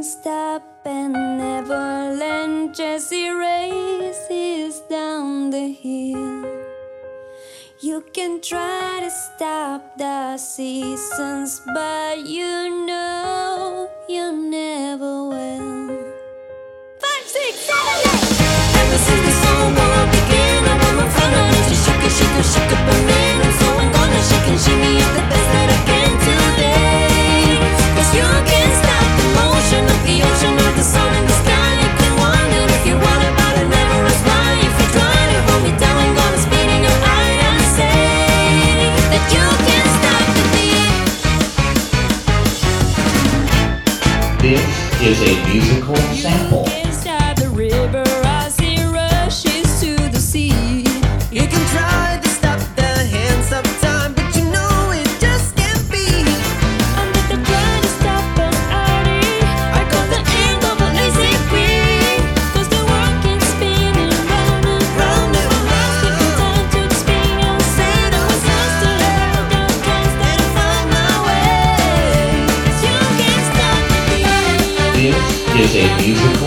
stop and Neverland Jesse races down the hill. You can try to stop the seasons, but you know you never will. 5, 6, 7, 8. Ever since this whole world began, I want my front on it to shake it, shake it, shake up a man. And so I'm gonna shake and shimmy up the best that I can today. 'Cause you can't stop the motion of the ocean or the sun in the sky. You can wonder if you want it, but it never is mine. If you try to hold me down, I'm gonna spit in your eye and say that you can't stop the beat. This is a musical sample. Inside the river, I see rushes to the sea. You can try to stop the hands of time, but you know it just can't be. I'm with the try to stop us, Artie. I call the end of a lazy queen. 'Cause the world keeps spinning round and round. My heart's giving time to the spin and say that was lost to love. Don't can't stay to find my way. 'Cause you can't stop the beat. This is a musical